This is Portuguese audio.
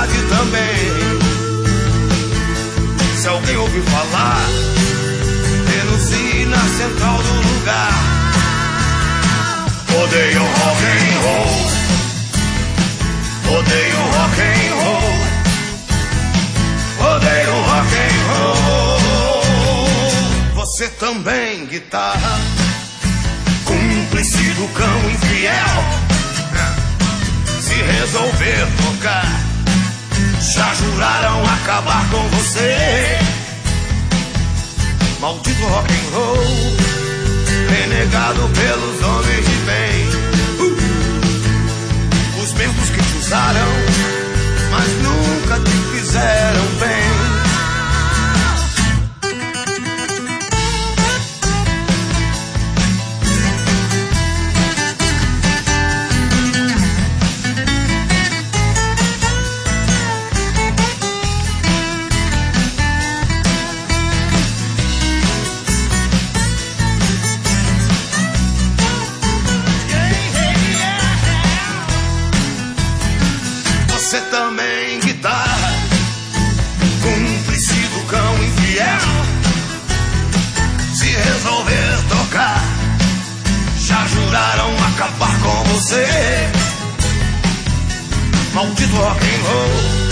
aqui também. Se alguém ouvir falar, denuncie na central do lugar. Odeio rock and roll, odeio rock and roll, odeio rock and roll. Você também, guitarra, cúmplice do cão infiel. Se resolver tocar, já juraram acabar com você. Maldito rock and roll, renegado pelos homens de bem. Os mesmos que te usaram, mas nunca te fizeram bem. Você também, guitarra, cúmplice do cão infiel. Se resolver tocar, já juraram acabar com você. Maldito rock and roll,